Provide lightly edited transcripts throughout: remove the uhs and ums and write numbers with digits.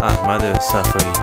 احمد صفایی.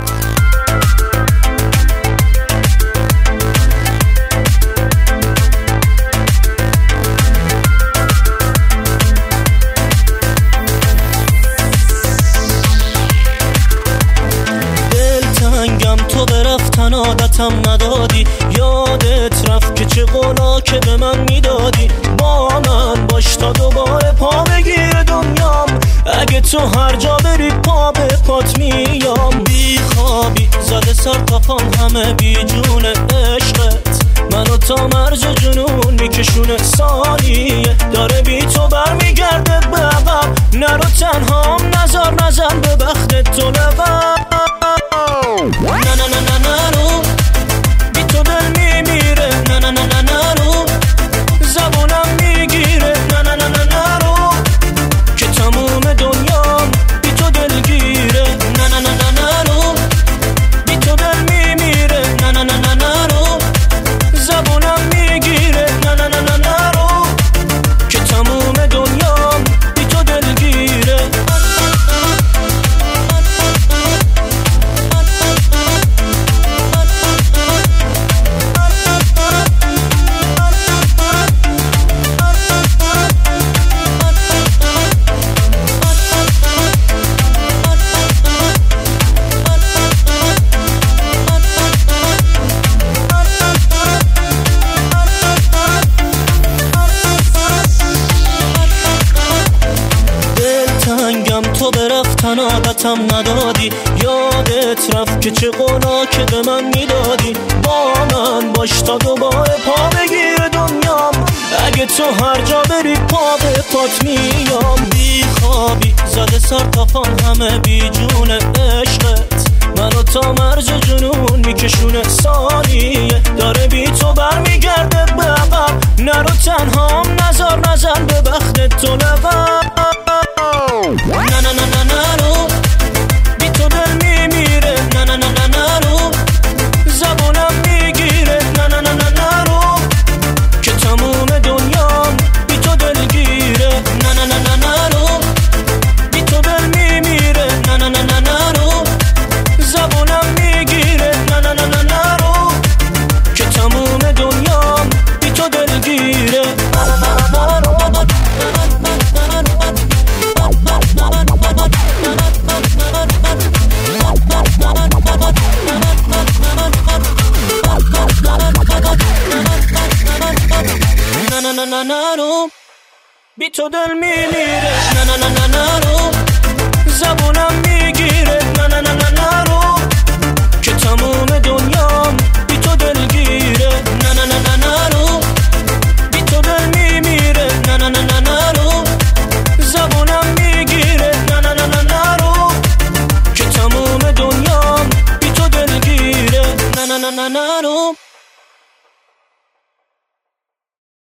تو به رفتن عادتم ندادی، یادت رفت که چه قولا که به من میدادی. با من باش تا دوباره پا بگیر دنیام، اگه تو هر جا بری پا به پات میام. بی خوابی زده سر تا پام همه بی جون عشقت، منو تا مرز جنون میکشونه. ثانیه داره بی تو برمیگرده به عقب، نرو تنهام نزار نزن به بخت تو لقب. نه نه نه نه نرو بی تو دل میمیره، نه نه نه نه نرو زبونم میگیره، نه نه نه نه نرو که تموم دنیام بی تو دلگیره. نه نه نه نه نرو بی تو دل میمیره، نه نه نه نه نرو زبونم میگیره، نه نه نه نه نرو که تموم دنیام بی تو دلگیره. تو به رفتن عادتم ندادی، یادت رفت که چه قولا که به من میدادی. با من باش تا دوباره پا بگیر دنیام، اگه تو هر جا بری پا به پات میام. بی خوابی زده سر تا پام همه بی جون عشقت، منو تا مرز جنون میکشونه. ثانیه داره بی تو برمیگرده به عقب، نرو تنهام نزار نزن به بخت تو لقب. نه نه نه نه نرو بی تو دل میمیره، نه نه نه نه نرو زبونم میگیره، نه نه نه نه نرو که تموم دنیام بی تو دلگیره. نه نه نه نه نرو بی تو دل میمیره، نه نه نه نه نرو زبونم میگیره، نه نه نه نه نرو که تموم دنیام بی تو دلگیره. نه نه نه نرو بی تو دل میمیره، نه نه نه نه نرو زبونم میگیره، نه نه نه نه نرو که تموم دنیام بی تو دلگیره. نه نه نه نه نرو بی تو دل میمیره، نه نه نه نه نرو زبونم میگیره، نه نه نه نه نرو که تموم دنیام بی تو دلگیره. نه نه نه نه نرو